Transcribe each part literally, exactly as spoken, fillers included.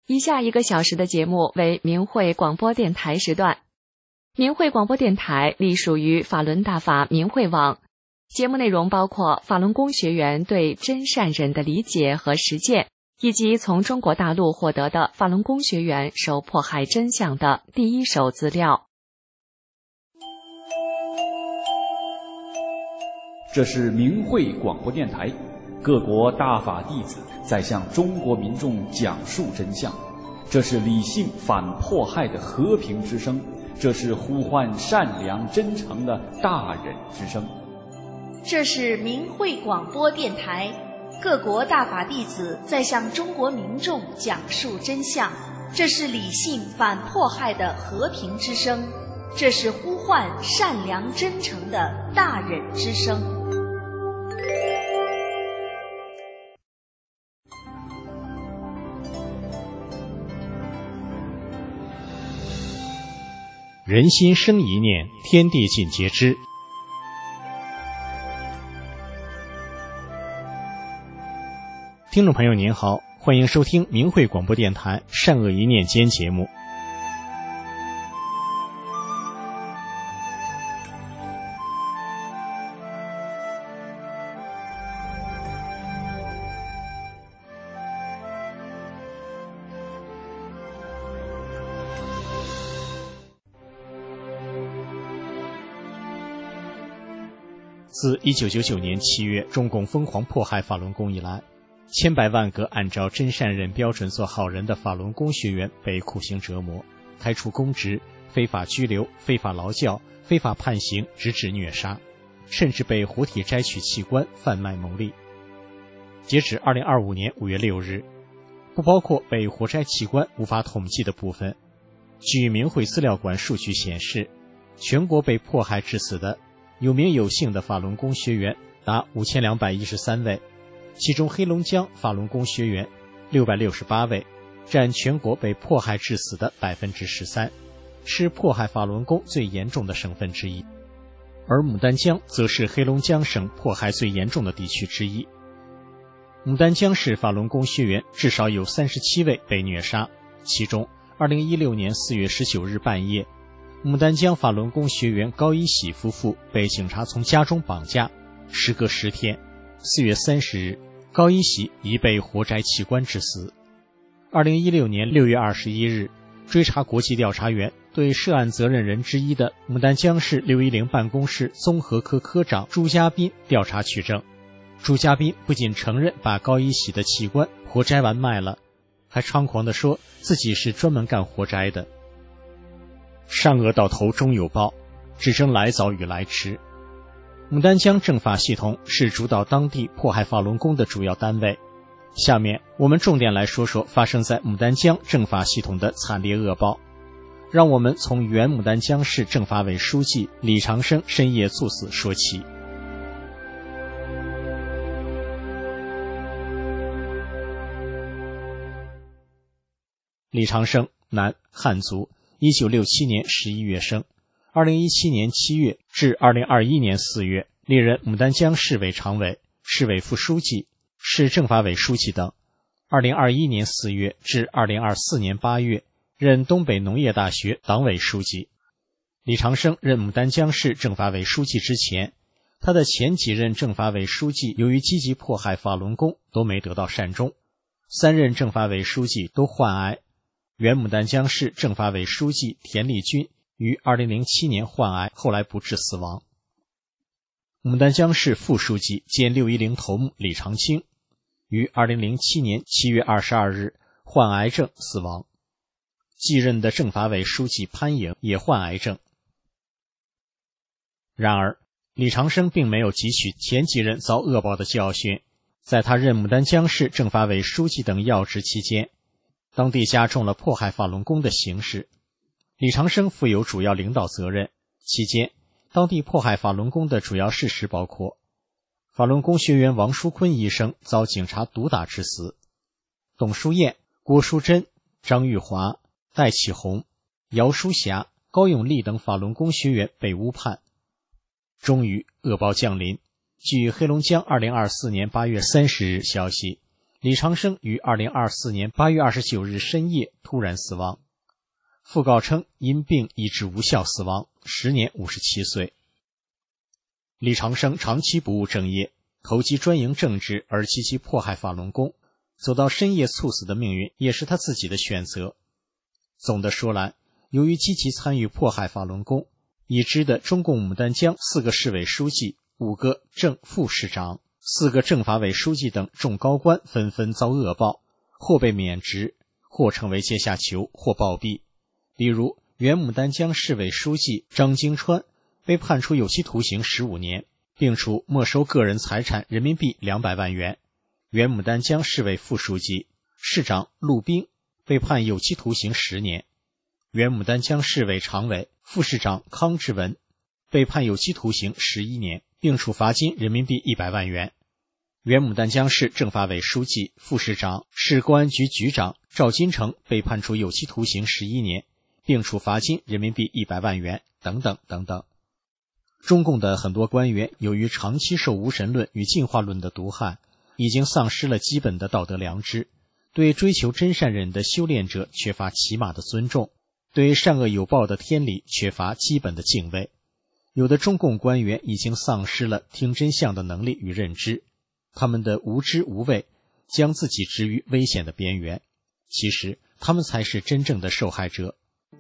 以下一个小时的节目为明慧广播电台时段。明慧广播电台隶属于法轮大法明慧网，节目内容包括法轮功学员对真善忍的理解和实践，以及从中国大陆获得的法轮功学员受迫害真相的第一手资料。 这是明慧广播电台，各国大法弟子在向中国民众讲述真相，这是理性反迫害的和平之声，这是呼唤善良真诚的大忍之声。 这是明慧广播电台，各国大法弟子在向中国民众讲述真相，这是理性反迫害的和平之声，这是呼唤善良真诚的大忍之声。 人心生一念，天地尽皆知。听众朋友您好，欢迎收听明慧广播电台善恶一念间节目。自一九九九年七月中共疯狂迫害法轮功以来，千百万个按照真善忍标准做好人的法轮功学员被酷刑折磨，开除公职，非法拘留，非法劳教，非法判刑，直至虐杀，甚至被活体摘取器官贩卖牟利。截止二零二五年五月六日，不包括被活摘器官无法统计的部分，据明慧资料馆数据显示，全国被迫害致死的有名有姓的法轮功学员达五千两百一十三位，其中黑龙江法轮功学员六百六十八位，占全国被迫害致死的 百分之十三， 是迫害法轮功最严重的省份之一。而牡丹江则是黑龙江省迫害最严重的地区之一。牡丹江市法轮功学员至少有三十七位被虐杀，其中二零一六年四月十九日半夜，牡丹江法轮功学员高一喜夫妇被警察从家中绑架，时隔十天，四月三十日，高一喜已被活摘器官致死。二零一六年六月二十一日，追查国际调查员对涉案责任人之一的牡丹江市六一零办公室综合科科长朱家斌调查取证。朱家斌不仅承认把高一喜的器官活摘完卖了，还猖狂地说自己是专门干活摘的。善恶到头终有报，只争来早与来迟。牡丹江政法系统是主导当地迫害法轮功的主要单位。下面我们重点来说说发生在牡丹江政法系统的惨烈恶报。让我们从原牡丹江市政法委书记李长生深夜猝死说起。李长生，男，汉族，一九六七年十一月生，二零一七年七月至二零二一年四月历任牡丹江市委常委、市委副书记、市政法委书记等。二零二一年四月至二零二四年八月任东北农业大学党委书记。李长生任牡丹江市政法委书记之前，他的前几任政法委书记由于积极迫害法轮功都没得到善终，三任政法委书记都患癌。原牡丹江市政法委书记田立军于二零零七年患癌，后来不治死亡。牡丹江市副书记兼六一零头目李长青于二零零七年七月二十二日患癌症死亡。继任的政法委书记潘颖也患癌症。然而，李长生并没有汲取前几任遭恶报的教训，在他任牡丹江市政法委书记等要职期间，当地加重了迫害法轮功的形势，李长生负有主要领导责任。期间，当地迫害法轮功的主要事实包括：法轮功学员王淑坤医生遭警察毒打致死，董淑燕、郭淑珍、张玉华、戴启红、姚淑霞、高永利等法轮功学员被诬判。终于恶报降临，据黑龙江二零二四年八月三十日消息， 李长生于二零二四年八月二十九日深夜突然死亡，讣告称因病医治无效死亡，时年五十七岁。李长生长期不务正业，投机专营政治而积极迫害法轮功，走到深夜猝死的命运也是他自己的选择。总的说来，由于积极参与迫害法轮功，已知的中共牡丹江四个市委书记、五个正副市长、四个政法委书记等众高官纷纷遭恶报，或被免职，或成为阶下囚，或暴毙。比如原牡丹江市委书记张经川被判处有期徒刑十五年，并处没收个人财产人民币两百万元。原牡丹江市委副书记、市长陆兵被判有期徒刑十年。原牡丹江市委常委、副市长康志文被判有期徒刑十一年，并处罚金人民币一百万元。原牡丹江市政法委书记、副市长、市公安局局长赵金城被判处有期徒刑十一年，并处罚金人民币一百万元，等等等等。中共的很多官员由于长期受无神论与进化论的毒害，已经丧失了基本的道德良知，对追求真善忍的修炼者缺乏起码的尊重，对善恶有报的天理缺乏基本的敬畏。有的中共官员已经丧失了听真相的能力与认知，他们的无知无畏将自己置于危险的边缘，其实他们才是真正的受害者。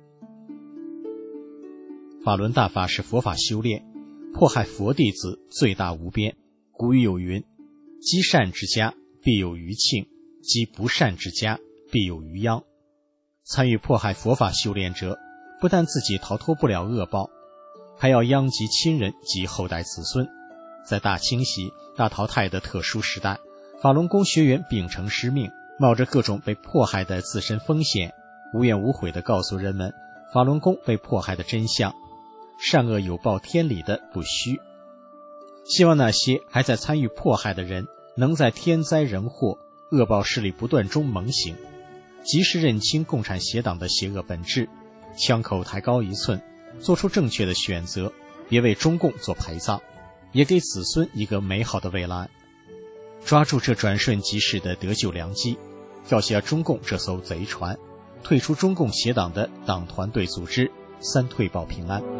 法轮大法是佛法修炼，迫害佛弟子罪大无边。古语有云：积善之家必有余庆，积不善之家必有余殃。参与迫害佛法修炼者，不但自己逃脱不了恶报，还要殃及亲人及后代子孙。在大清洗、大淘汰的特殊时代，法轮功学员秉承师命，冒着各种被迫害的自身风险，无怨无悔地告诉人们法轮功被迫害的真相，善恶有报天理的不虚。希望那些还在参与迫害的人，能在天灾人祸、恶报势力不断中猛醒，及时认清共产邪党的邪恶本质，枪口抬高一寸，做出正确的选择，别为中共做陪葬，也给子孙一个美好的未来。抓住这转瞬即逝的得救良机，跳下中共这艘贼船，退出中共邪党的党团队组织，三退保平安。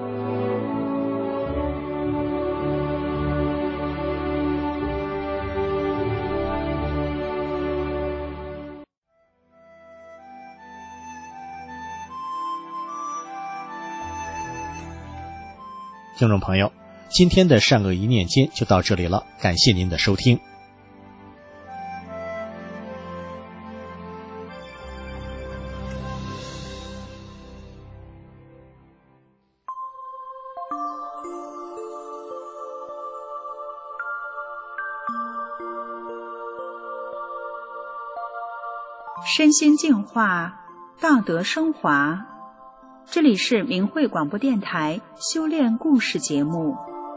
听众朋友，今天的善恶一念间就到这里了，感谢您的收听。 身心净化，道德升华。这里是明慧广播电台修炼故事节目。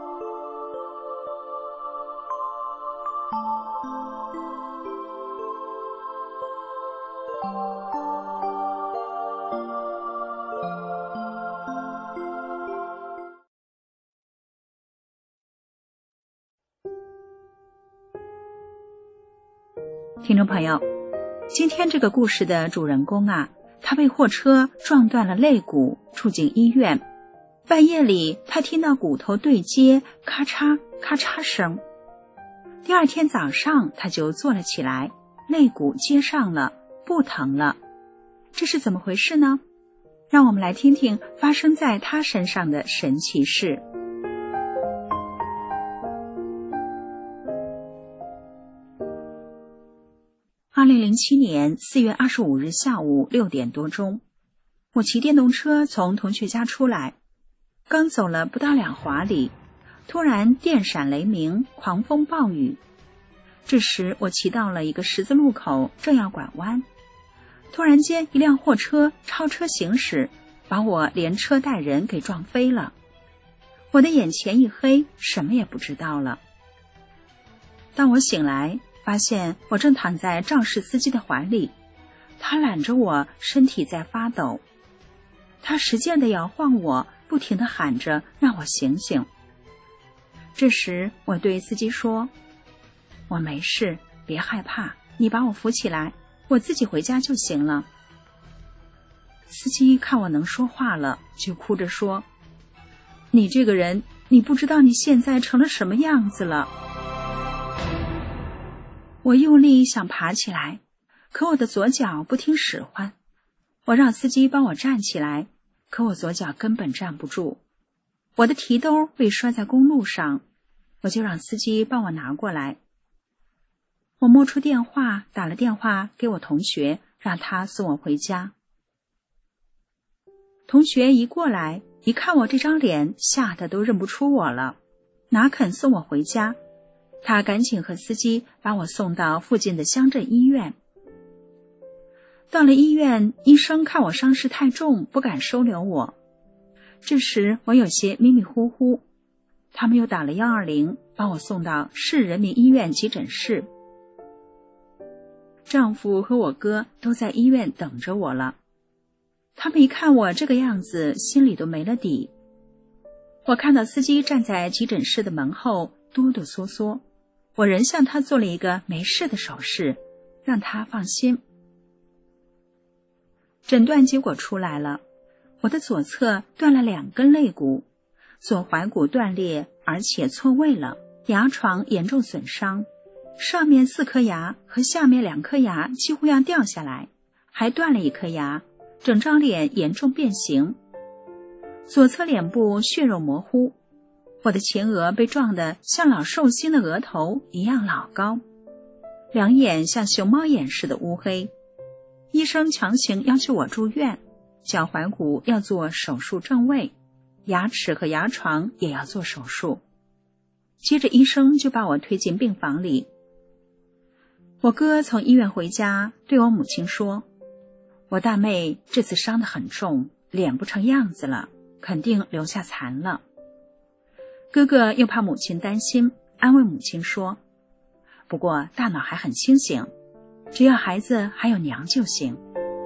听众朋友，今天这个故事的主人公啊，他被货车撞断了肋骨，住进医院。半夜里，他听到骨头对接咔嚓咔嚓声。第二天早上，他就坐了起来，肋骨接上了，不疼了。这是怎么回事呢？让我们来听听发生在他身上的神奇事。二零零七年四月二十五日下午六点多钟，我骑电动车从同学家出来，刚走了不到两华里，突然电闪雷鸣，狂风暴雨。这时我骑到了一个十字路口，正要拐弯，突然间一辆货车超车行驶，把我连车带人给撞飞了。我的眼前一黑，什么也不知道了。当我醒来，发现我正躺在肇事司机的怀里，他揽着我，身体在发抖。他使劲地摇晃我，不停地喊着让我醒醒。这时我对司机说：“我没事，别害怕， 你把我扶起来，我自己回家就行了。司机看我能说话了，就哭着说，你这个人，你不知道你现在成了什么样子了。我用力想爬起来，可我的左脚不听使唤。我让司机帮我站起来，可我左脚根本站不住。我的提兜被摔在公路上，我就让司机帮我拿过来。我摸出电话，打了电话给我同学，让他送我回家。同学一过来，一看我这张脸，吓得都认不出我了，哪肯送我回家。他赶紧和司机把我送到附近的乡镇医院。到了医院，医生看我伤势太重，不敢收留我。这时我有些迷迷糊糊，他们又打了一二零，把我送到市人民医院急诊室。丈夫和我哥都在医院等着我了。他们一看我这个样子，心里都没了底。我看到司机站在急诊室的门后，哆哆嗦嗦，我仍向他做了一个没事的手势，让他放心。诊断结果出来了，我的左侧断了两根肋骨，左踝骨断裂，而且错位了，牙床严重损伤，上面四颗牙和下面两颗牙几乎要掉下来，还断了一颗牙，整张脸严重变形。左侧脸部血肉模糊，我的前额被撞得像老寿星的额头一样老高，两眼像熊猫眼似的乌黑。医生强行要求我住院，脚踝骨要做手术正位，牙齿和牙床也要做手术。接着医生就把我推进病房里。我哥从医院回家，对我母亲说，我大妹这次伤得很重，脸不成样子了，肯定留下残了。哥哥又怕母亲担心，安慰母亲说，不过大脑还很清醒，只要孩子还有娘就行。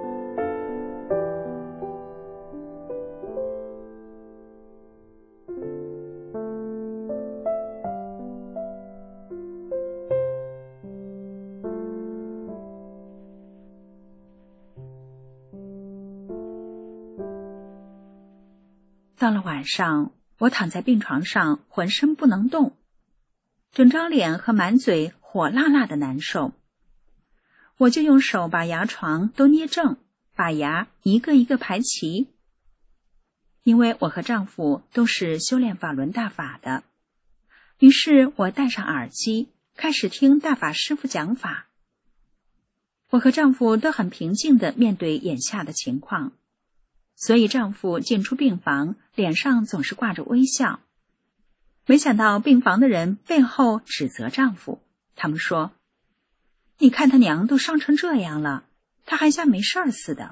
到了晚上，我躺在病床上，浑身不能动，整张脸和满嘴火辣辣的难受。我就用手把牙床都捏正，把牙一个一个排齐。因为我和丈夫都是修炼法轮大法的，于是我戴上耳机，开始听大法师父讲法。我和丈夫都很平静地面对眼下的情况，所以丈夫进出病房，脸上总是挂着微笑。没想到病房的人背后指责丈夫，他们说，你看他娘都伤成这样了，他还像没事儿似的。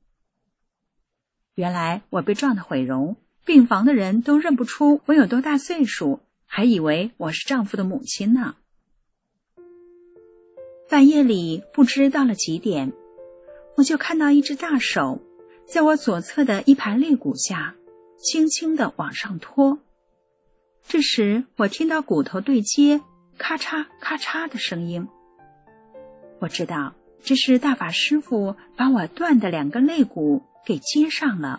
原来我被撞得毁容，病房的人都认不出我有多大岁数，还以为我是丈夫的母亲呢。半夜里不知到了几点，我就看到一只大手在我左侧的一盘肋骨下轻轻地往上拖。这时我听到骨头对接咔嚓咔嚓的声音，我知道这是大法师父把我断的两根肋骨给接上了。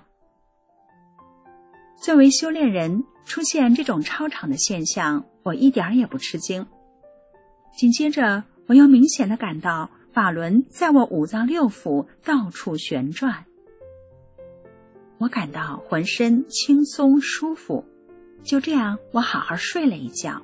作为修炼人，出现这种超常的现象，我一点也不吃惊。紧接着我又明显地感到法轮在我五脏六腑到处旋转，我感到浑身轻松舒服。就这样，我好好睡了一觉。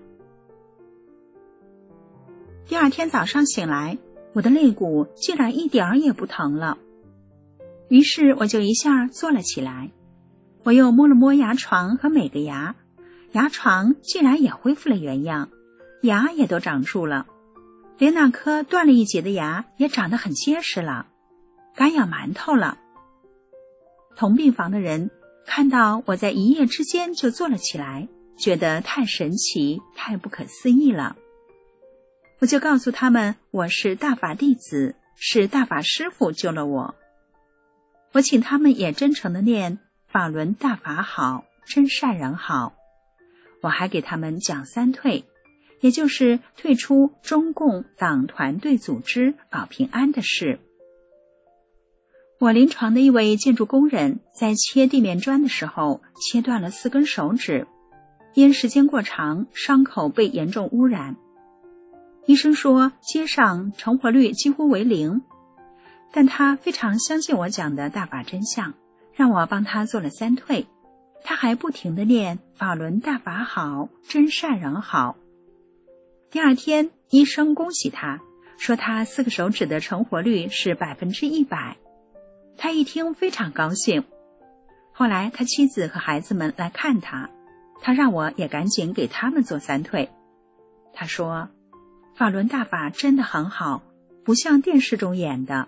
第二天早上醒来，我的肋骨竟然一点儿也不疼了。于是我就一下坐了起来，我又摸了摸牙床和每个牙，牙床竟然也恢复了原样，牙也都长住了，连那颗断了一截的牙也长得很结实了，敢咬馒头了。同病房的人看到我在一夜之间就坐了起来，觉得太神奇，太不可思议了。我就告诉他们，我是大法弟子，是大法师父救了我。我请他们也真诚地念法轮大法好，真善人好。我还给他们讲三退， 也就是退出中共党团队组织保平安的事。我临床的一位建筑工人在切地面砖的时候切断了四根手指，因时间过长，伤口被严重污染。医生说街上成活率几乎为零，但他非常相信我讲的大法真相，让我帮他做了三退。他还不停地念法轮大法好，真善人好。第二天，医生恭喜他，说他四个手指的成活率是百分之一百。他一听非常高兴。后来他妻子和孩子们来看他，他让我也赶紧给他们做三退。他说，法轮大法真的很好，不像电视中演的。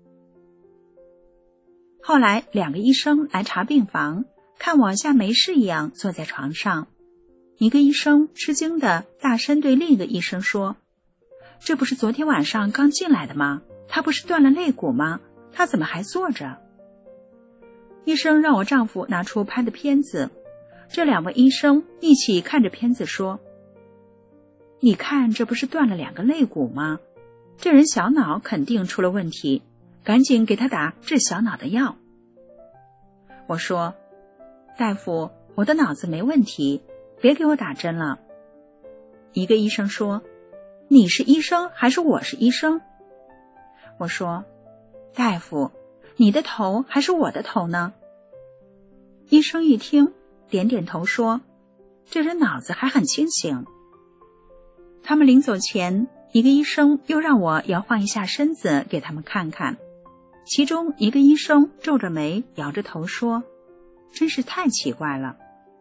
后来两个医生来查病房，看我像没事一样坐在床上。一个医生吃惊的大声对另一个医生说，这不是昨天晚上刚进来的吗？他不是断了肋骨吗？他怎么还坐着？医生让我丈夫拿出拍的片子，这两位医生一起看着片子说，你看这不是断了两个肋骨吗？这人小脑肯定出了问题，赶紧给他打治小脑的药。我说，大夫，我的脑子没问题，别给我打针了。一个医生说，你是医生还是我是医生？我说，大夫，你的头还是我的头呢？医生一听，点点头说，这人脑子还很清醒。他们临走前，一个医生又让我摇晃一下身子给他们看看。其中一个医生皱着眉摇着头说，真是太奇怪了。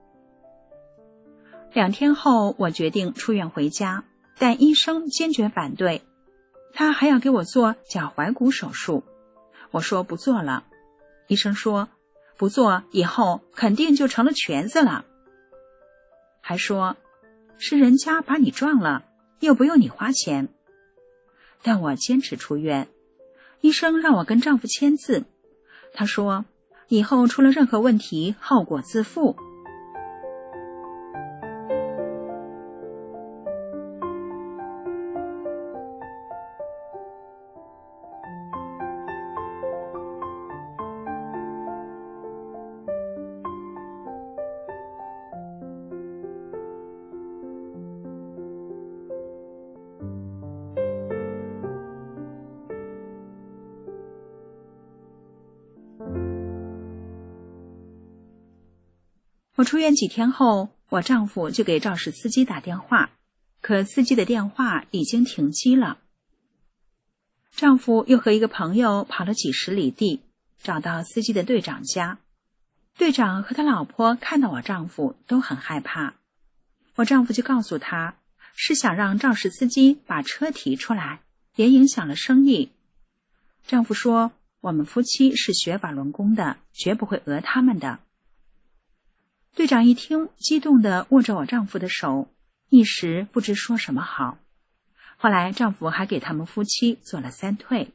两天后，我决定出院回家，但医生坚决反对，他还要给我做脚踝骨手术。我说不做了。医生说，不做以后肯定就成了瘸子了。还说，是人家把你撞了，又不用你花钱。但我坚持出院。医生让我跟丈夫签字，他说，以后出了任何问题，后果自负。我出院几天后，我丈夫就给肇事司机打电话，可司机的电话已经停机了。丈夫又和一个朋友跑了几十里地，找到司机的队长家。队长和他老婆看到我丈夫都很害怕，我丈夫就告诉他，是想让肇事司机把车提出来，也影响了生意。丈夫说，我们夫妻是学法轮功的，绝不会讹他们的。队长一听，激动地握着我丈夫的手，一时不知说什么好。后来丈夫还给他们夫妻做了三退。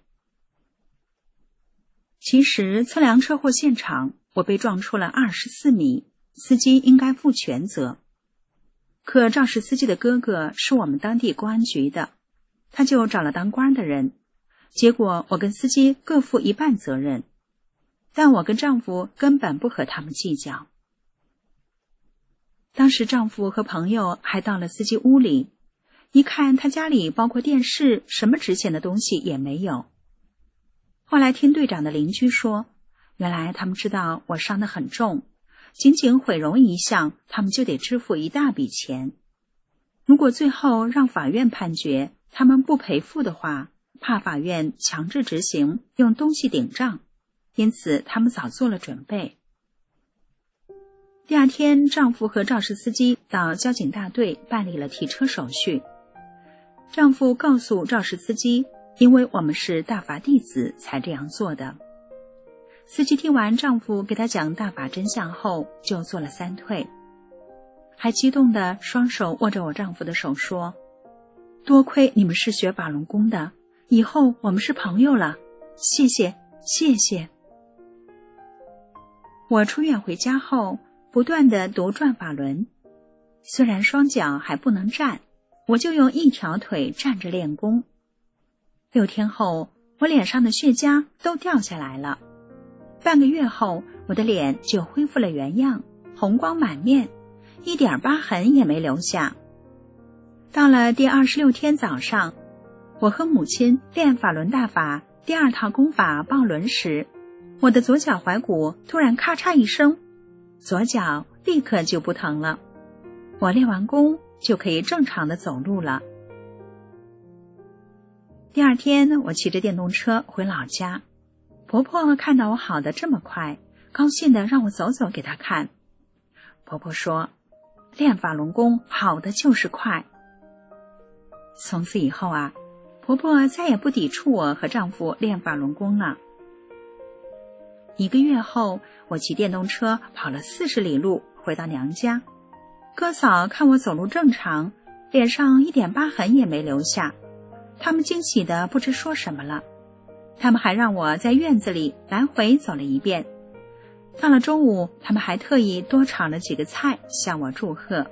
其实测量车祸现场，我被撞出了二十四米，司机应该负全责。可肇事司机的哥哥是我们当地公安局的，他就找了当官的人，结果我跟司机各负一半责任，但我跟丈夫根本不和他们计较。当时丈夫和朋友还到了司机屋里，一看他家里包括电视，什么值钱的东西也没有。后来听队长的邻居说，原来他们知道我伤得很重，仅仅毁容一项，他们就得支付一大笔钱。如果最后让法院判决他们不赔付的话，怕法院强制执行，用东西顶账，因此他们早做了准备。第二天，丈夫和肇事司机到交警大队办理了提车手续。丈夫告诉肇事司机，因为我们是大法弟子才这样做的。司机听完丈夫给他讲大法真相后，就做了三退，还激动地双手握着我丈夫的手说，多亏你们是学法轮功的，以后我们是朋友了，谢谢谢谢。我出院回家后不断地读转法轮，虽然双脚还不能站， 我就用一条腿站着练功。六天后，我脸上的血痂都掉下来了。半个月后，我的脸就恢复了原样，红光满面，一点疤痕也没留下。到了第二十六天早上，我和母亲练法轮大法第二套功法抱轮时，我的左脚踝骨突然咔嚓一声，左脚立刻就不疼了。我练完功就可以正常的走路了。第二天，我骑着电动车回老家，婆婆看到我好得这么快，高兴地让我走走给她看。婆婆说，练法轮功好的就是快。从此以后啊，婆婆再也不抵触我和丈夫练法轮功了。一个月后，我骑电动车跑了四十里路回到娘家，哥嫂看我走路正常，脸上一点疤痕也没留下，他们惊喜的不知说什么了。他们还让我在院子里来回走了一遍。到了中午，他们还特意多炒了几个菜向我祝贺。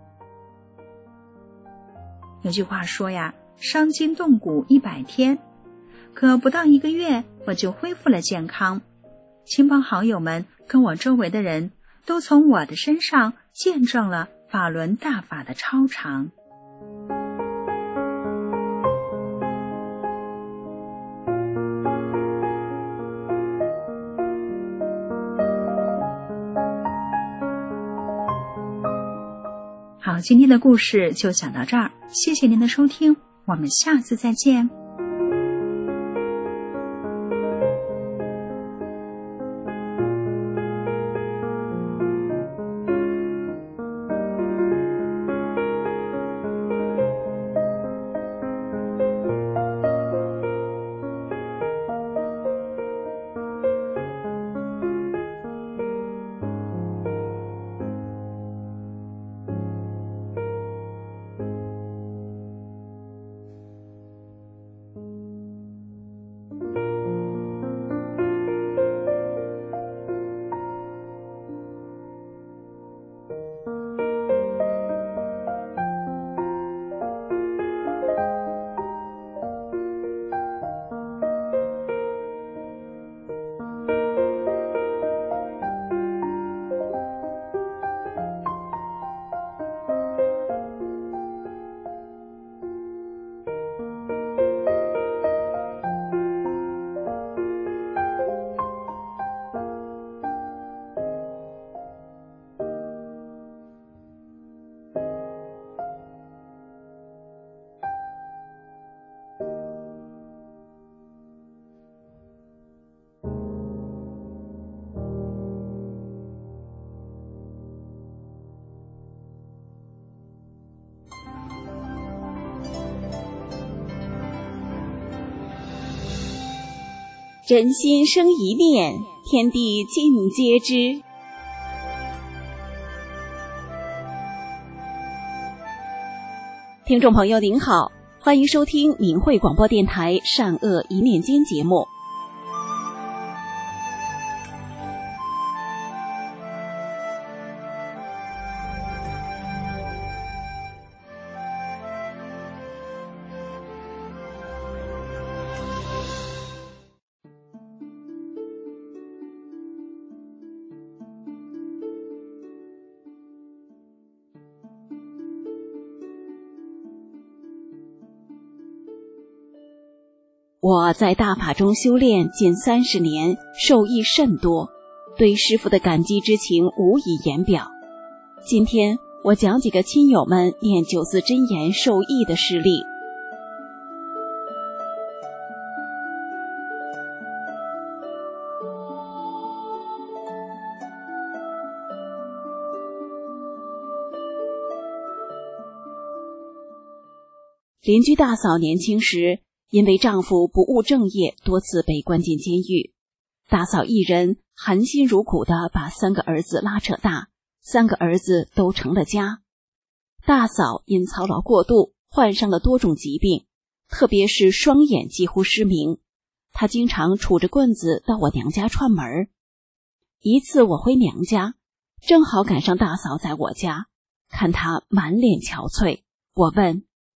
有句话说呀，伤筋动骨一百天，可不到一个月，我就恢复了健康。亲朋好友们跟我周围的人都从我的身上见证了法轮大法的超常。好，今天的故事就讲到这儿，谢谢您的收听，我们下次再见。 人心生一念，天地尽皆知。听众朋友您好，欢迎收听明慧广播电台善恶一念间节目。我在大法中修炼近三十年，受益甚多，对师父的感激之情无以言表。今天我讲几个亲友们念九字真言受益的事例。邻居大嫂年轻时因为丈夫不务正业，多次被关进监狱。大嫂一人含辛茹苦地把三个儿子拉扯大，三个儿子都成了家。大嫂因操劳过度，患上了多种疾病，特别是双眼几乎失明。她经常杵着棍子到我娘家串门。一次我回娘家，正好赶上大嫂在我家，看她满脸憔悴，我问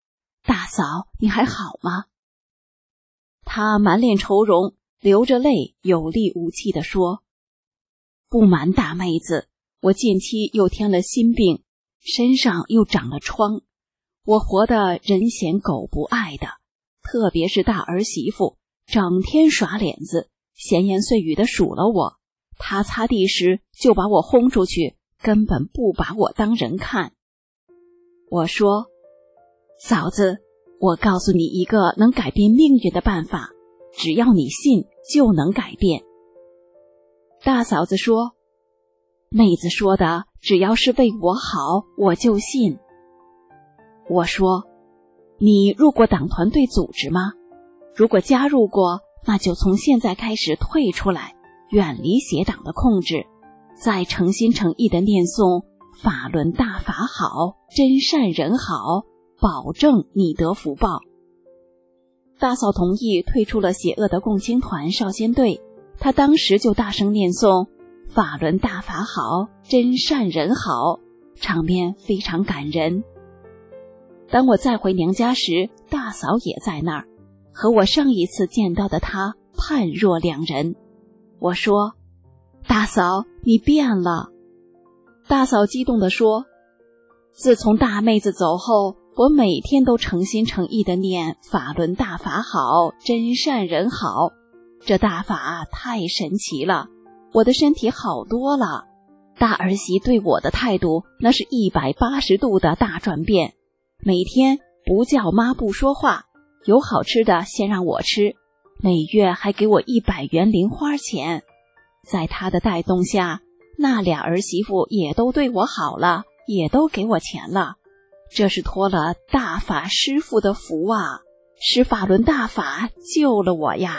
大嫂，你还好吗？他满脸愁容，流着泪，有力无气地说：不瞒大妹子，我近期又添了心病，身上又长了疮，我活得人嫌狗不爱的，特别是大儿媳妇，整天耍脸子，闲言碎语地数了我，她擦地时就把我轰出去，根本不把我当人看。我说：嫂子，我告诉你一个能改变命运的办法，只要你信就能改变。大嫂子说：妹子说的只要是为我好，我就信。我说：你入过党团队组织吗？如果加入过，那就从现在开始退出来，远离邪党的控制，再诚心诚意地念诵法轮大法好，真善人好，保证你得福报。大嫂同意退出了邪恶的共青团少先队，她当时就大声念诵法轮大法好，真善人好，场面非常感人。当我再回娘家时，大嫂也在那儿，和我上一次见到的她判若两人。我说：大嫂，你变了。大嫂激动地说：自从大妹子走后，我每天都诚心诚意地念法轮大法好，真善人好，这大法太神奇了，我的身体好多了。大儿媳对我的态度那是一百八十度的大转变，每天不叫妈不说话，有好吃的先让我吃，每月还给我一百元零花钱。在她的带动下，那俩儿媳妇也都对我好了，也都给我钱了。这是托了大法师父的福啊，是法轮大法救了我呀。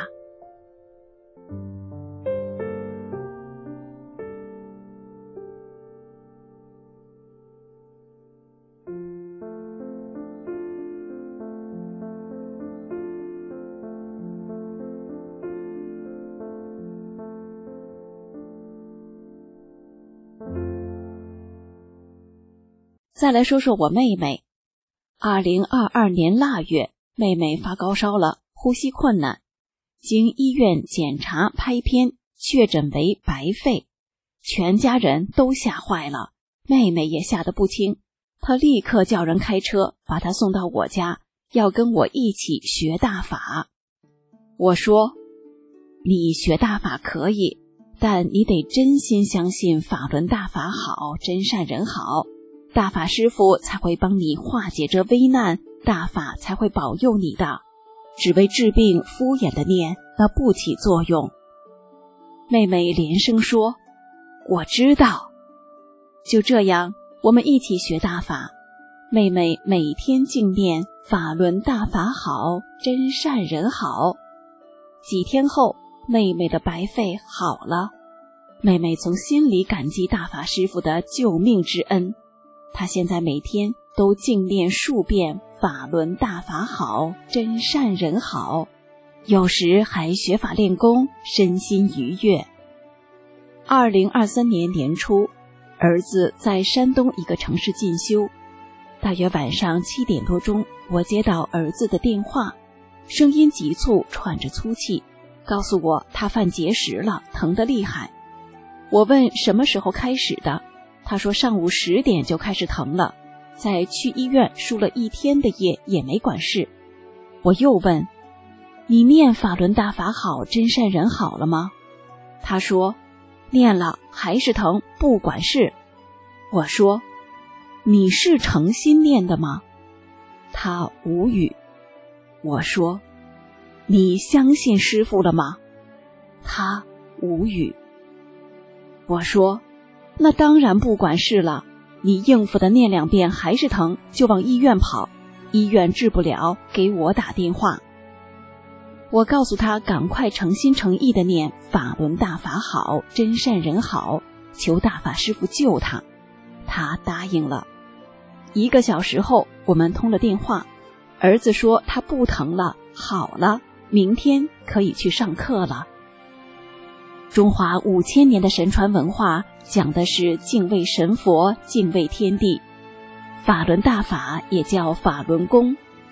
再来说说我妹妹。二零二二年腊月，妹妹发高烧了，呼吸困难，经医院检查拍片，确诊为白肺，全家人都吓坏了，妹妹也吓得不轻。她立刻叫人开车把她送到我家，要跟我一起学大法。我说：你学大法可以，但你得真心相信法轮大法好，真善人好，大法师父才会帮你化解这危难，大法才会保佑你的。只为治病敷衍的念，那不起作用。妹妹连声说：我知道。就这样，我们一起学大法。妹妹每天静念法轮大法好，真善人好。几天后，妹妹的白肺好了。妹妹从心里感激大法师父的救命之恩。他现在每天都静念数遍法轮大法好，真善人好，有时还学法练功，身心愉悦。二零二三年年初，儿子在山东一个城市进修，大约晚上七点多钟，我接到儿子的电话，声音急促，喘着粗气，告诉我他犯结石了，疼得厉害。我问什么时候开始的，他说上午十点就开始疼了，在去医院输了一天的液也没管事。我又问：你念法轮大法好，真善人好了吗？他说：念了，还是疼，不管事。我说：你是诚心念的吗？他无语。我说：你相信师父了吗？他无语。我说：那当然不管事了，你应付的念两遍还是疼，就往医院跑，医院治不了，给我打电话。我告诉他赶快诚心诚意的念法轮大法好，真善人好，求大法师父救他。他答应了。一个小时后，我们通了电话，儿子说他不疼了，好了，明天可以去上课了。中华五千年的神传文化讲的是敬畏神佛，敬畏天地。法轮大法也叫法轮功，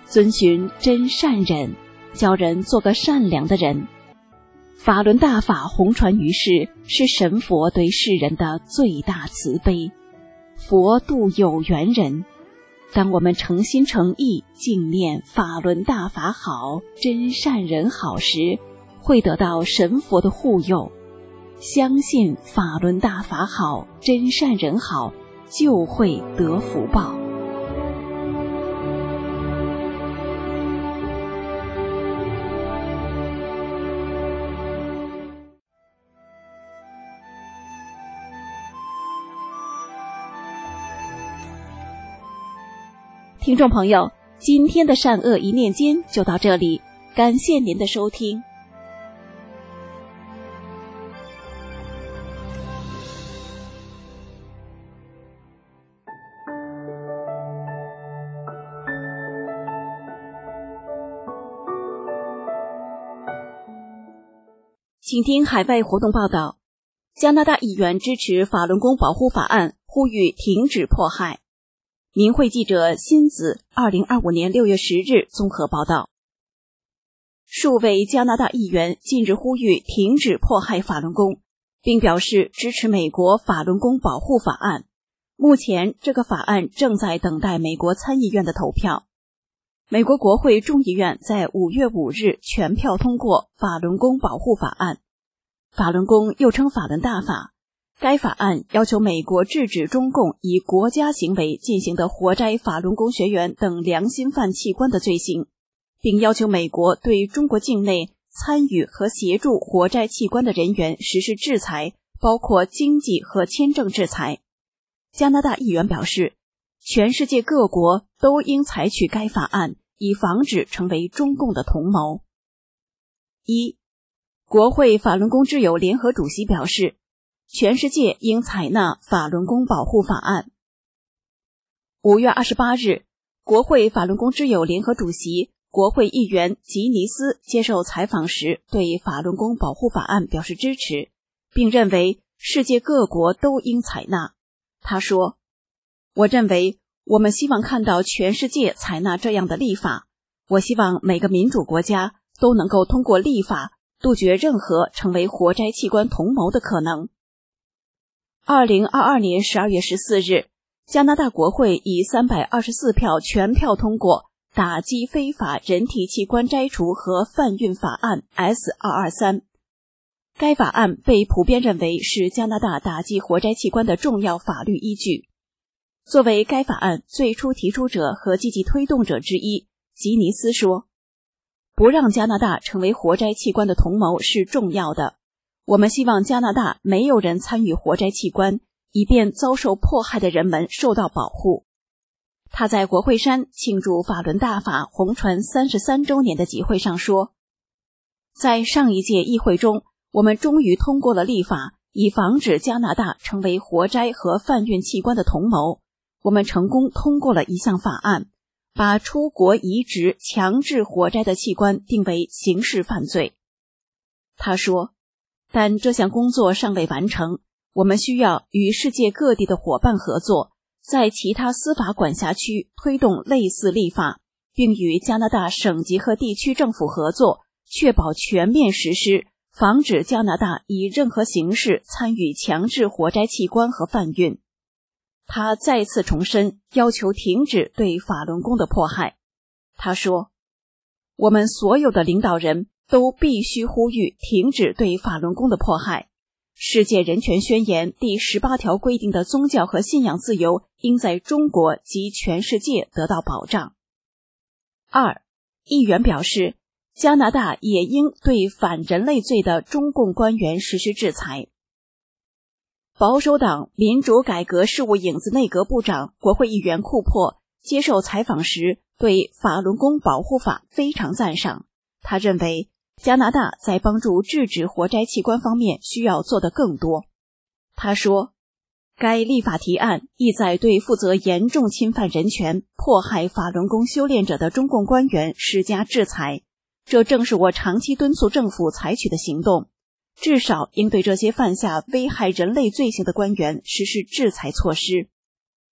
遵循真善忍，教人做个善良的人。法轮大法弘传于世，是神佛对世人的最大慈悲。佛度有缘人，当我们诚心诚意敬念法轮大法好，真善人好时，会得到神佛的护佑。相信法轮大法好，真善人好，就会得福报。听众朋友，今天的善恶一念间就到这里，感谢您的收听。请听海外活动报道，加拿大议员支持法轮功保护法案，呼吁停止迫害。明慧记者辛子二零二五年六月十日综合报道，数位加拿大议员近日呼吁停止迫害法轮功，并表示支持美国法轮功保护法案。目前这个法案正在等待美国参议院的投票。美国国会众议院在五月五日全票通过法轮功保护法案。法轮功又称法轮大法，该法案要求美国制止中共以国家行为进行的活摘法轮功学员等良心犯器官的罪行，并要求美国对中国境内参与和协助活摘器官的人员实施制裁，包括经济和签证制裁。加拿大议员表示，全世界各国都应采取该法案，以防止成为中共的同谋。一、国会法轮功之友联合主席表示，全世界应采纳法轮功保护法案。五月二十八日，国会法轮功之友联合主席、国会议员吉尼斯接受采访时对法轮功保护法案表示支持，并认为世界各国都应采纳。他说，我认为我们希望看到全世界采纳这样的立法，我希望每个民主国家都能够通过立法杜绝任何成为活摘器官同谋的可能。二零二二年十二月十四日，加拿大国会以三百二十四票全票通过打击非法人体器官摘除和贩运法案 S 二二三。该法案被普遍认为是加拿大打击活摘器官的重要法律依据。作为该法案最初提出者和积极推动者之一，吉尼斯说，不让加拿大成为活摘器官的同谋是重要的。我们希望加拿大没有人参与活摘器官，以便遭受迫害的人们受到保护。他在国会山庆祝法轮大法弘传三十三周年的集会上说，在上一届议会中，我们终于通过了立法，以防止加拿大成为活摘和贩运器官的同谋。我们成功通过了一项法案，把出国移植强制活摘的器官定为刑事犯罪。他说，但这项工作尚未完成，我们需要与世界各地的伙伴合作，在其他司法管辖区推动类似立法，并与加拿大省级和地区政府合作，确保全面实施，防止加拿大以任何形式参与强制活摘器官和贩运。他再次重申要求停止对法轮功的迫害。他说，我们所有的领导人都必须呼吁停止对法轮功的迫害。世界人权宣言第十八条规定的宗教和信仰自由应在中国及全世界得到保障。二、议员表示，加拿大也应对反人类罪的中共官员实施制裁。保守党民主改革事务影子内阁部长、国会议员库珀接受采访时对法轮功保护法非常赞赏。他认为加拿大在帮助制止活摘器官方面需要做得更多。他说，该立法提案意在对负责严重侵犯人权、迫害法轮功修炼者的中共官员施加制裁，这正是我长期敦促政府采取的行动。至少应对这些犯下危害人类罪行的官员实施制裁措施。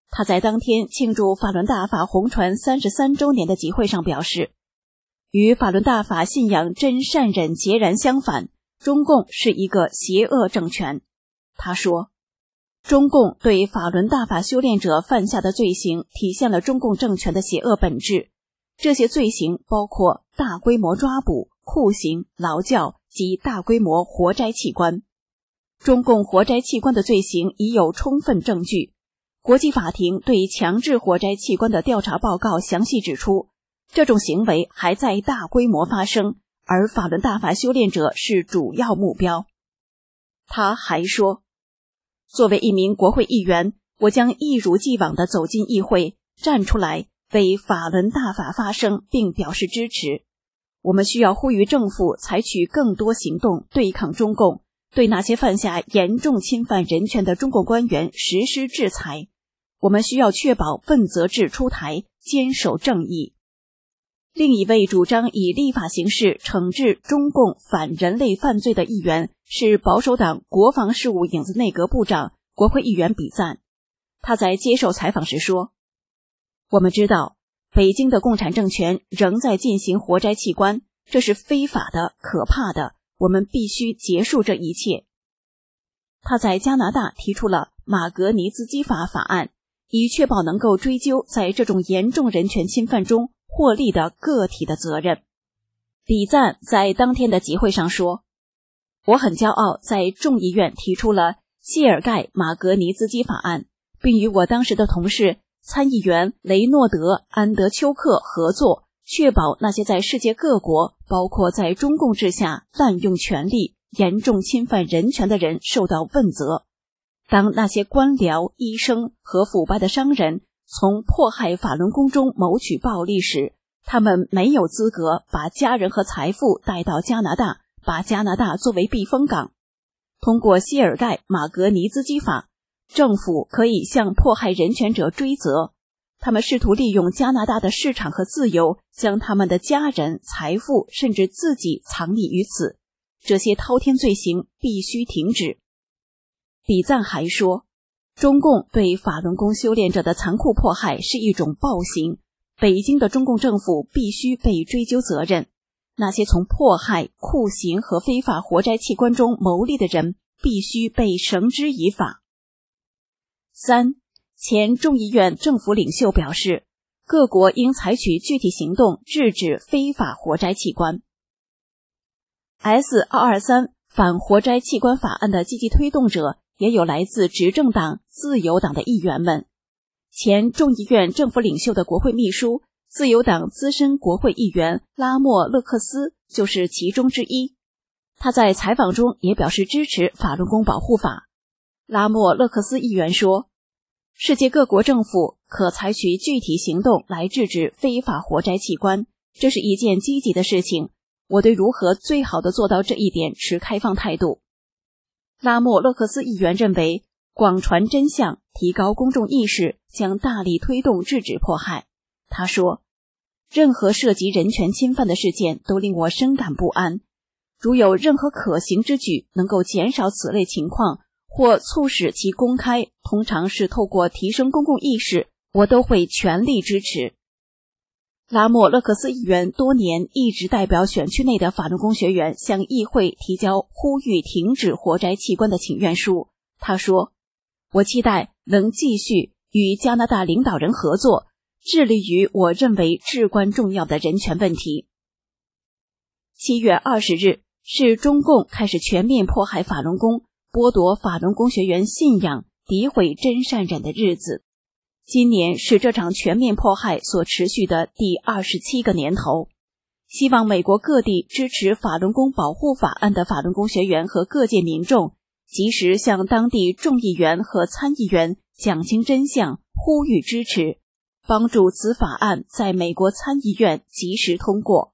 他在当天庆祝法轮大法红传三十三周年的集会上表示，与法轮大法信仰真善忍截然相反，中共是一个邪恶政权。他说，中共对法轮大法修炼者犯下的罪行体现了中共政权的邪恶本质，这些罪行包括大规模抓捕、酷刑、劳教及大规模活摘器官。中共活摘器官的罪行已有充分证据，国际法庭对强制活摘器官的调查报告详细指出，这种行为还在大规模发生，而法轮大法修炼者是主要目标。他还说，作为一名国会议员，我将一如既往地走进议会，站出来为法轮大法发声并表示支持。我们需要呼吁政府采取更多行动对抗中共，对那些犯下严重侵犯人权的中共官员实施制裁。我们需要确保问责制出台，坚守正义。另一位主张以立法形式惩治中共反人类犯罪的议员是保守党国防事务影子内阁部长、国会议员比赞。他在接受采访时说，我们知道北京的共产政权仍在进行活摘器官，这是非法的、可怕的，我们必须结束这一切。他在加拿大提出了马格尼兹基法法案，以确保能够追究在这种严重人权侵犯中获利的个体的责任。比赞在当天的集会上说，我很骄傲在众议院提出了谢尔盖·马格尼兹基法案，并与我当时的同事参议员雷诺德·安德丘克合作，确保那些在世界各国，包括在中共治下滥用权力、严重侵犯人权的人受到问责。当那些官僚、医生和腐败的商人从迫害法轮功中谋取暴利时，他们没有资格把家人和财富带到加拿大，把加拿大作为避风港。通过谢尔盖·马格尼兹基法，政府可以向迫害人权者追责。他们试图利用加拿大的市场和自由，将他们的家人、财富甚至自己藏匿于此。这些滔天罪行必须停止。比赞还说，中共对法轮功修炼者的残酷迫害是一种暴行，北京的中共政府必须被追究责任。那些从迫害、酷刑和非法活摘器官中牟利的人必须被绳之以法。三，前众议院政府领袖表示，各国应采取具体行动制止非法活摘器官。S 二二三 反活摘器官法案的积极推动者也有来自执政党、自由党的议员们。前众议院政府领袖的国会秘书、自由党资深国会议员拉莫勒克斯就是其中之一。他在采访中也表示支持法轮功保护法。拉莫勒克斯议员说，世界各国政府可采取具体行动来制止非法活摘器官，这是一件积极的事情。我对如何最好地做到这一点持开放态度。拉莫勒克斯议员认为，广传真相、提高公众意识将大力推动制止迫害。他说，任何涉及人权侵犯的事件都令我深感不安。如有任何可行之举能够减少此类情况，或促使其公开，通常是透过提升公共意识，我都会全力支持。拉莫勒克斯议员多年一直代表选区内的法轮功学员向议会提交呼吁停止活摘器官的请愿书。他说，我期待能继续与加拿大领导人合作，致力于我认为至关重要的人权问题。七月二十日是中共开始全面迫害法轮功、剥夺法轮功学员信仰、诋毁真善忍的日子。今年是这场全面迫害所持续的第二十七个年头。希望美国各地支持法轮功保护法案的法轮功学员和各界民众，及时向当地众议员和参议员讲清真相，呼吁支持，帮助此法案在美国参议院及时通过。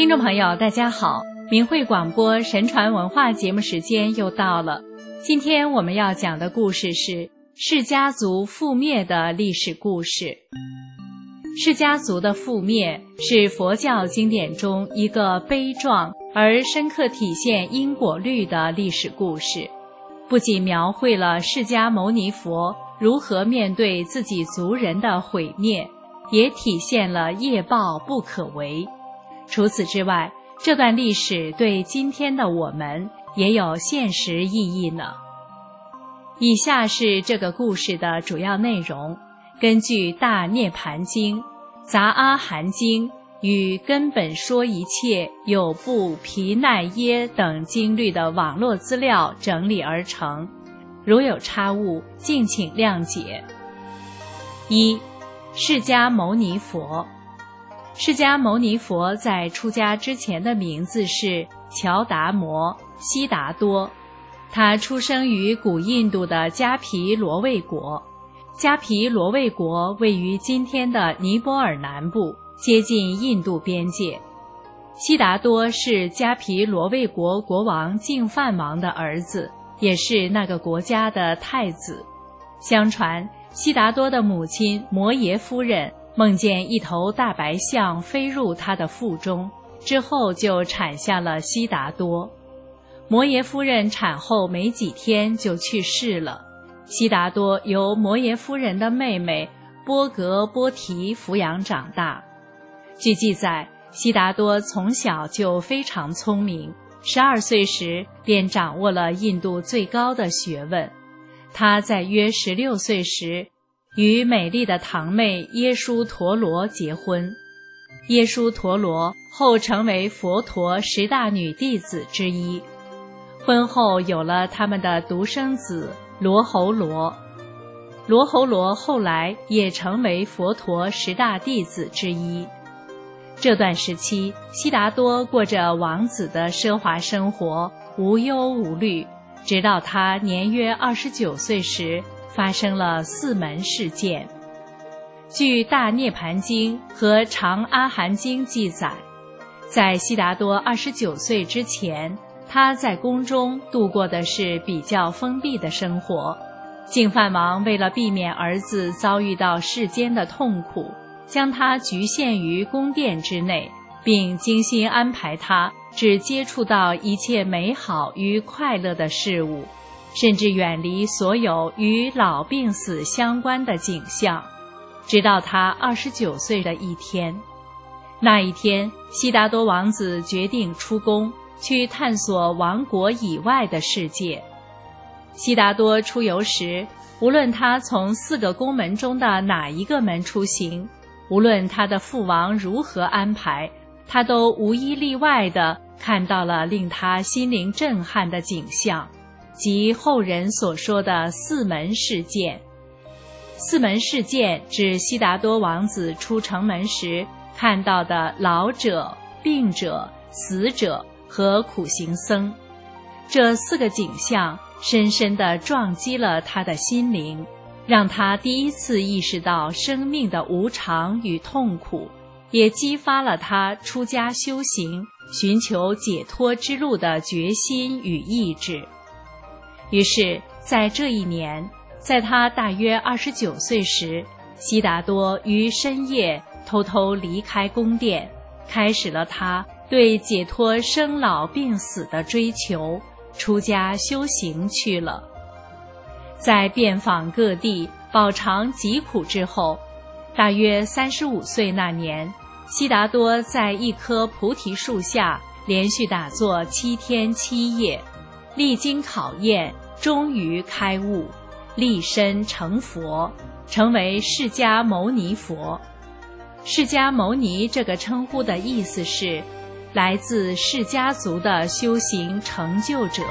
听众朋友大家好，明慧广播神传文化节目时间又到了。今天我们要讲的故事是释家族覆灭的历史故事。释家族的覆灭是佛教经典中一个悲壮而深刻体现因果律的历史故事，不仅描绘了释迦牟尼佛如何面对自己族人的毁灭，也体现了业报不可为。除此之外，这段历史对今天的我们也有现实意义呢。以下是这个故事的主要内容，根据《大涅盘经》、《杂阿含经》与《根本说一切有部毗奈耶》等经律的网络资料整理而成，如有差误，敬请谅解。一、释迦牟尼佛。释迦牟尼佛在出家之前的名字是乔达摩悉达多，他出生于古印度的迦毗罗卫国。迦毗罗卫国位于今天的尼泊尔南部，接近印度边界。悉达多是迦毗罗卫国国王净饭王的儿子，也是那个国家的太子。相传悉达多的母亲摩耶夫人梦见一头大白象飞入她的腹中，之后就产下了悉达多。摩耶夫人产后没几天就去世了，悉达多由摩耶夫人的妹妹波格波提抚养长大。据记载，悉达多从小就非常聪明，十二岁时便掌握了印度最高的学问。他在约十六岁时与美丽的堂妹耶输陀罗结婚。耶输陀罗后成为佛陀十大女弟子之一。婚后有了他们的独生子罗睺罗。罗睺罗后来也成为佛陀十大弟子之一。这段时期，悉达多过着王子的奢华生活，无忧无虑，直到他年约二十九岁时，发生了四门事件。据《大涅盘经》和《长阿含经》记载，在悉达多二十九岁之前，他在宫中度过的是比较封闭的生活。净饭王为了避免儿子遭遇到世间的痛苦，将他局限于宫殿之内，并精心安排他只接触到一切美好与快乐的事物，甚至远离所有与老病死相关的景象，直到他二十九岁的一天。那一天，悉达多王子决定出宫，去探索王国以外的世界。悉达多出游时，无论他从四个宫门中的哪一个门出行，无论他的父王如何安排，他都无一例外地看到了令他心灵震撼的景象，即后人所说的四门事件。四门事件指悉达多王子出城门时看到的老者、病者、死者和苦行僧。这四个景象深深地撞击了他的心灵，让他第一次意识到生命的无常与痛苦，也激发了他出家修行、寻求解脱之路的决心与意志。于是，在这一年，在他大约二十九岁时，悉达多于深夜偷偷离开宫殿，开始了他对解脱生老病死的追求，出家修行去了。在遍访各地，饱尝疾苦之后，大约三十五岁那年，悉达多在一棵菩提树下连续打坐七天七夜，历经考验，终于开悟，立身成佛，成为释迦牟尼佛。释迦牟尼这个称呼的意思是来自释迦族的修行成就者。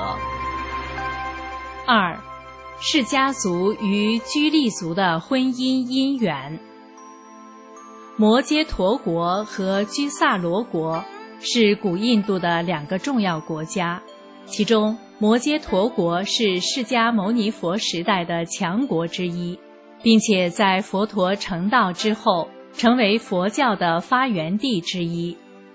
二、释迦族与居利族的婚姻姻缘。摩揭陀国和居萨罗国是古印度的两个重要国家，其中摩揭陀国是释迦牟尼佛时代的强国之一，并且在佛陀成道之后成为佛教的发源地之一。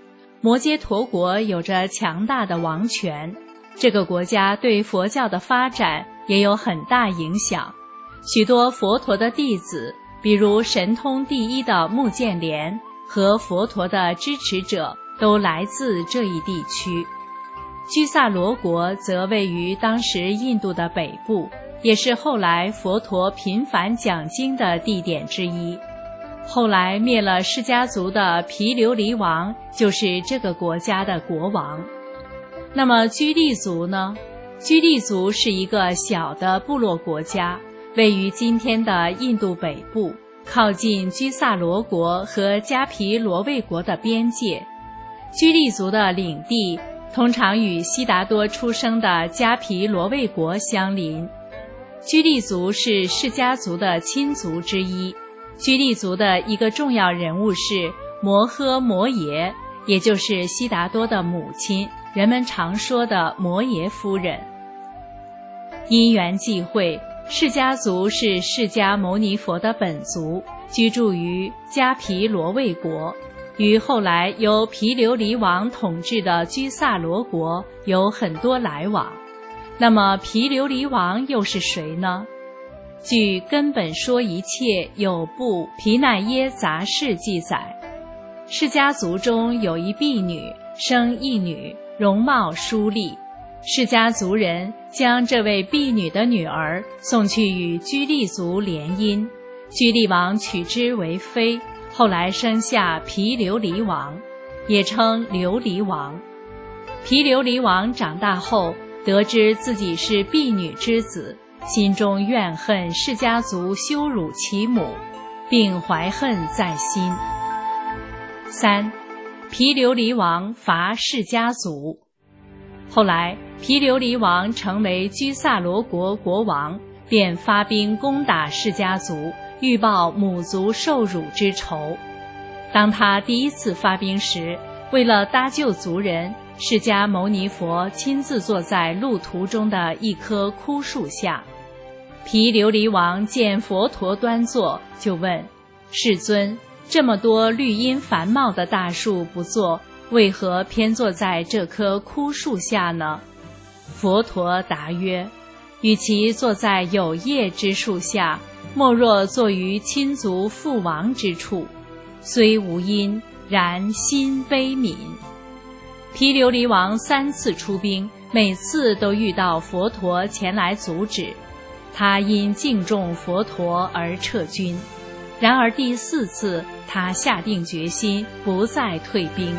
摩揭陀国有着强大的王权，这个国家对佛教的发展也有很大影响。许多佛陀的弟子，比如神通第一的目犍连和佛陀的支持者，都来自这一地区。居萨罗国则位于当时印度的北部，也是后来佛陀频繁讲经的地点之一。后来灭了释迦族的毗琉璃王就是这个国家的国王。那么居利族呢？居利族是一个小的部落国家，位于今天的印度北部，靠近居萨罗国和迦毗罗卫国的边界。居利族的领地通常与悉达多出生的迦毗罗卫国相邻。居利族是释迦族的亲族之一。居利族的一个重要人物是摩诃摩耶，也就是悉达多的母亲，人们常说的摩耶夫人。因缘际会，释迦族是释迦牟尼佛的本族，居住于迦毗罗卫国，与后来由毗琉璃王统治的居萨罗国有很多来往。那么毗琉璃王又是谁呢？据《根本说一切有部毗奈耶杂事》记载，释迦族中有一婢女，生一女，容貌淑丽。释迦族人将这位婢女的女儿送去与居利族联姻，居利王娶之为妃，后来生下毗琉璃王，也称琉璃王。毗琉璃王长大后，得知自己是婢女之子，心中怨恨释迦族羞辱其母，并怀恨在心。三，毗琉璃王伐释迦族。后来毗琉璃王成为居萨罗国国王，便发兵攻打释迦族，欲报母族受辱之仇。当他第一次发兵时，为了搭救族人，释迦牟尼佛亲自坐在路途中的一棵枯树下。毗琉璃王见佛陀端坐，就问：世尊，这么多绿荫繁茂的大树不坐，为何偏坐在这棵枯树下呢？佛陀答曰：与其坐在有叶之树下，莫若坐于亲族父亡之处，虽无因，然心悲悯。毗琉璃王三次出兵，每次都遇到佛陀前来阻止，他因敬重佛陀而撤军。然而第四次，他下定决心不再退兵。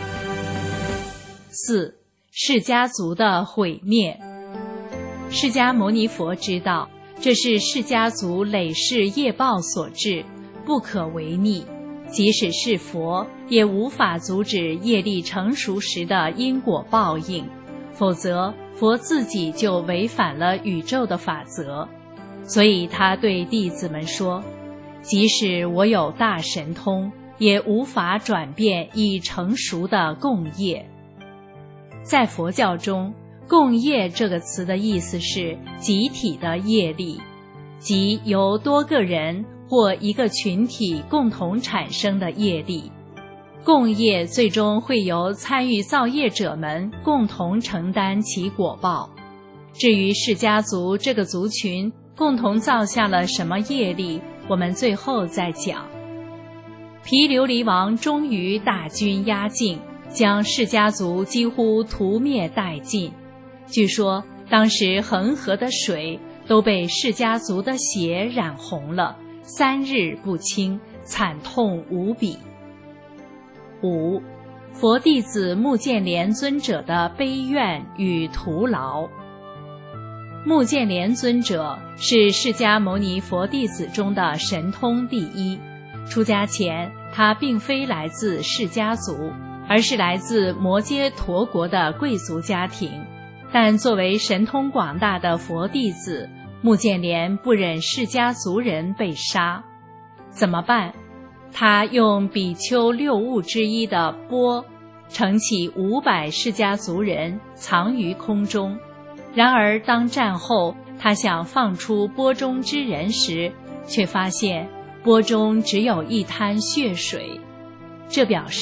四，释迦族的毁灭。释迦牟尼佛知道，这是释迦族累世业报所致，不可违逆。即使是佛，也无法阻止业力成熟时的因果报应，否则佛自己就违反了宇宙的法则。所以他对弟子们说，即使我有大神通，也无法转变已成熟的共业。在佛教中，共业这个词的意思是集体的业力，即由多个人或一个群体共同产生的业力。共业最终会由参与造业者们共同承担其果报。至于释迦族这个族群共同造下了什么业力，我们最后再讲。毗琉璃王终于大军压境，将释迦族几乎屠灭殆尽。据说当时恒河的水都被释迦族的血染红了，三日不清，惨痛无比。五，佛弟子目犍连尊者的悲怨与徒劳。目犍连尊者是释迦牟尼佛弟子中的神通第一。出家前，他并非来自释迦族，而是来自摩揭陀国的贵族家庭。但作为神通广大的佛弟子，目犍连不忍释迦族人被杀，怎么办？他用比丘六物之一的钵，盛起五百释迦族人，藏于空中。然而当战后，他想放出钵中之人时，却发现钵中只有一滩血水，这表示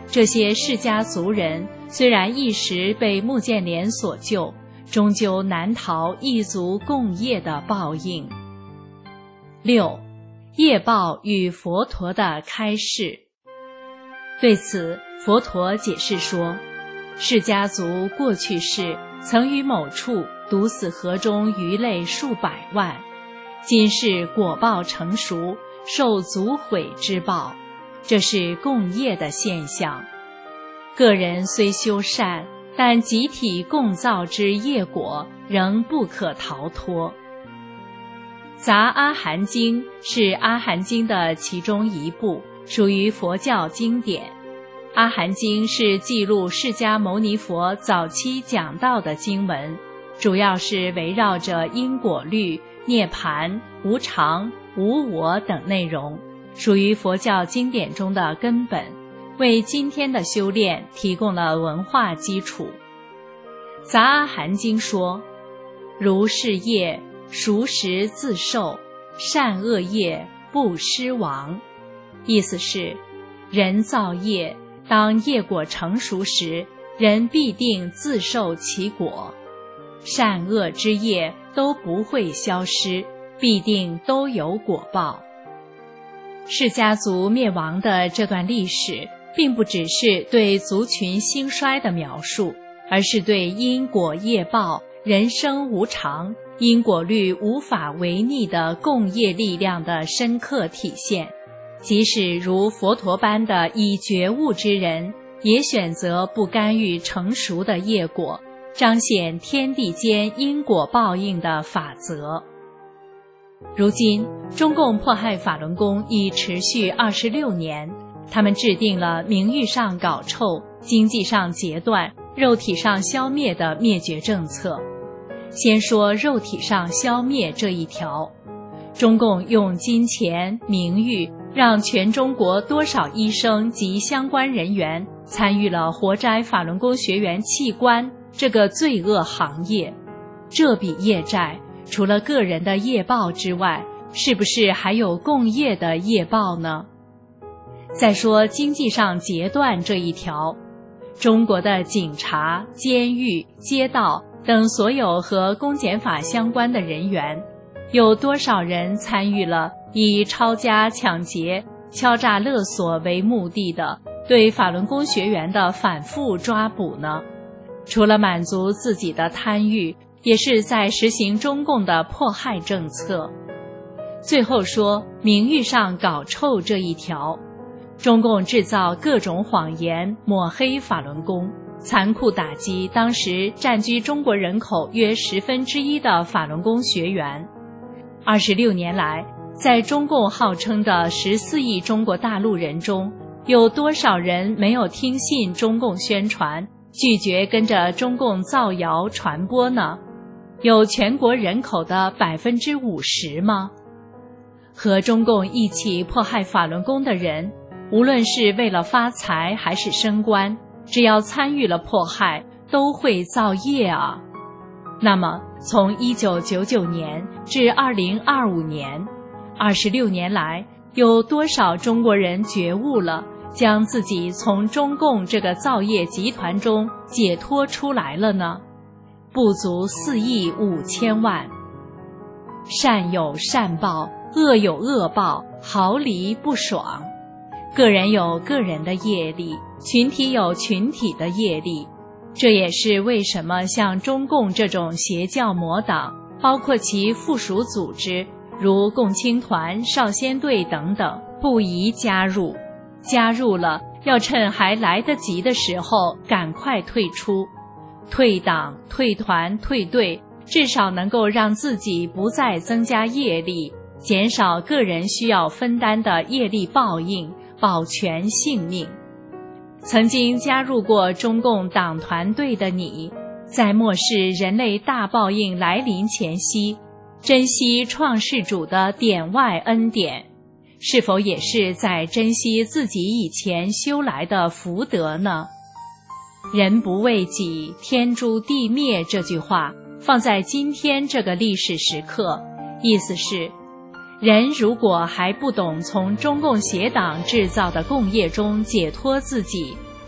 这些世家族人虽然一时被穆建连所救，终究难逃一族共业的报应。六、业报与佛陀的开示。对此，佛陀解释说，释家族过去世曾于某处毒死河中鱼类数百万，今世果报成熟，受族毁之报，这是共业的现象。个人虽修善，但集体共造之业果仍不可逃脱。杂阿含经是阿含经的其中一部，属于佛教经典。阿含经是记录释迦牟尼佛早期讲道的经文，主要是围绕着因果律、涅槃、无常、无我等内容，属于佛教经典中的根本，为今天的修炼提供了文化基础。杂阿含经说，如是业，熟时自受，善恶业不失亡。意思是，人造业，当业果成熟时，人必定自受其果，善恶之业都不会消失，必定都有果报。释家族灭亡的这段历史，并不只是对族群兴衰的描述，而是对因果业报、人生无常、因果律无法违逆的共业力量的深刻体现。即使如佛陀般的已觉悟之人，也选择不干预成熟的业果，彰显天地间因果报应的法则。如今，中共迫害法轮功已持续二十六年，他们制定了名誉上搞臭、经济上截断、肉体上消灭的灭绝政策。先说肉体上消灭这一条，中共用金钱、名誉，让全中国多少医生及相关人员参与了活摘法轮功学员器官这个罪恶行业。这笔业债，除了个人的业报之外，是不是还有共业的业报呢？再说经济上截断这一条，中国的警察、监狱、街道等所有和公检法相关的人员，有多少人参与了以抄家、抢劫、敲诈勒索为目的的对法轮功学员的反复抓捕呢？除了满足自己的贪欲，也是在实行中共的迫害政策。最后说名誉上搞臭这一条，中共制造各种谎言，抹黑法轮功，残酷打击当时占据中国人口约十分之一的法轮功学员。二十六年来，在中共号称的十四亿中国大陆人中，有多少人没有听信中共宣传，拒绝跟着中共造谣传播呢？有全国人口的百分之五十吗？和中共一起迫害法轮功的人，无论是为了发财还是升官，只要参与了迫害，都会造业啊。那么，从一九九九年至二零二五年，二十六年来，有多少中国人觉悟了，将自己从中共这个造业集团中解脱出来了呢？不足四亿五千万。善有善报，恶有恶报，毫厘不爽。个人有个人的业力，群体有群体的业力。这也是为什么像中共这种邪教魔党，包括其附属组织，如共青团、少先队等等，不宜加入。加入了，要趁还来得及的时候赶快退出。退党、退团、退队，至少能够让自己不再增加业力，减少个人需要分担的业力报应，保全性命。曾经加入过中共党团队的你，在漠视人类大报应来临前夕，珍惜创世主的点外恩典，是否也是在珍惜自己以前修来的福德呢？人不为己，天诛地灭这句话放在今天这个历史时刻，意思是，人如果还不懂从中共邪党制造的共业中解脱自己，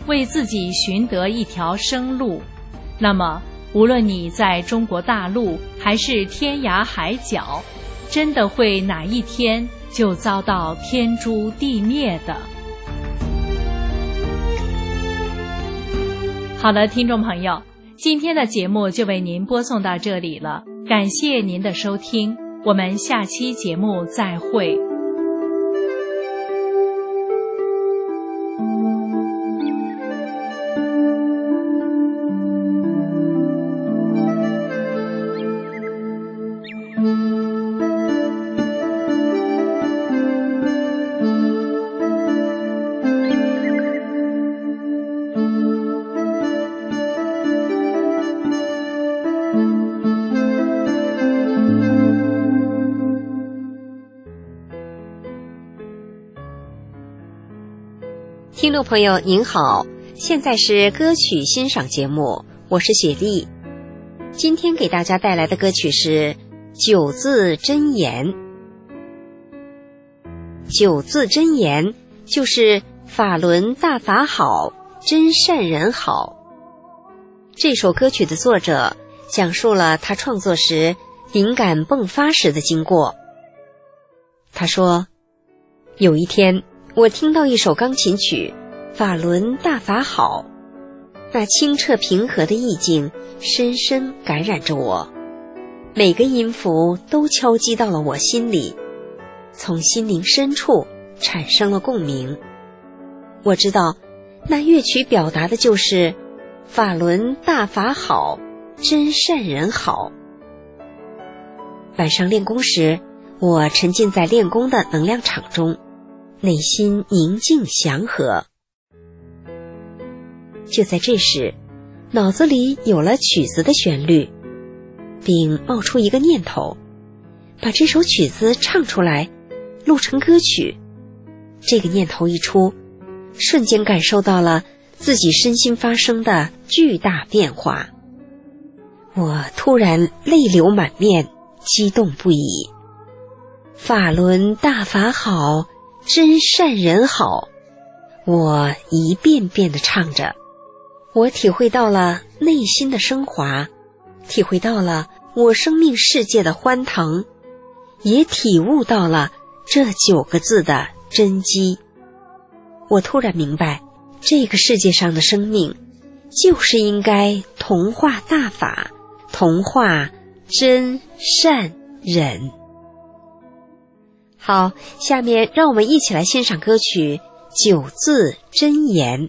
为自己寻得一条生路，那么无论你在中国大陆还是天涯海角，真的会哪一天就遭到天诛地灭的。好了，听众朋友，今天的节目就为您播送到这里了，感谢您的收听，我们下期节目再会。 听众朋友您好，现在是歌曲欣赏节目，我是雪莉。今天给大家带来的歌曲是九字真言。九字真言就是法轮大法好，真善人好。这首歌曲的作者讲述了他创作时灵感迸发时的经过。他说，有一天我听到一首钢琴曲，法轮大法好，那清澈平和的意境深深感染着我，每个音符都敲击到了我心里，从心灵深处产生了共鸣。我知道那乐曲表达的就是法轮大法好，真善人好。晚上练功时，我沉浸在练功的能量场中，内心宁静祥和。就在这时，脑子里有了曲子的旋律，并冒出一个念头，把这首曲子唱出来，录成歌曲。这个念头一出，瞬间感受到了自己身心发生的巨大变化。我突然泪流满面，激动不已。法轮大法好，真善人好，我一遍遍地唱着。我体会到了内心的升华，体会到了我生命世界的欢腾，也体悟到了这九个字的真机。我突然明白，这个世界上的生命就是应该同化大法，同化真善人。好，下面让我们一起来欣赏歌曲《九字真言》。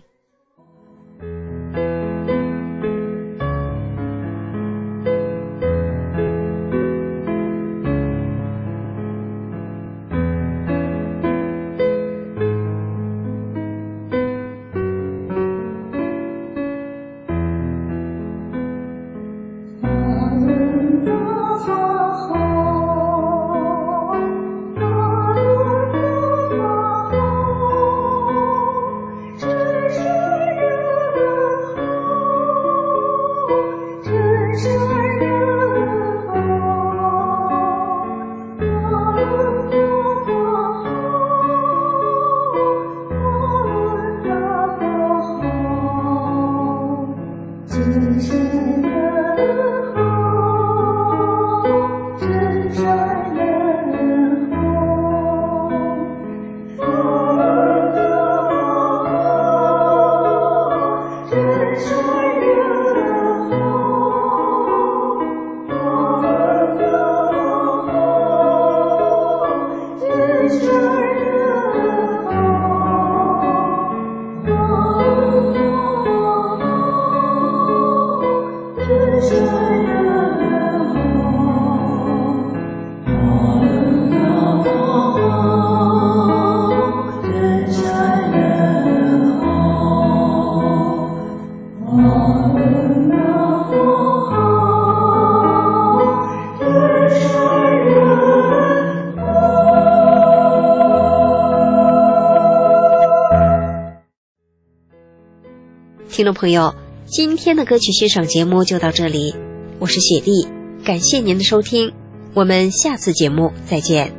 听众朋友，今天的歌曲欣赏节目就到这里，我是雪莉，感谢您的收听，我们下次节目再见。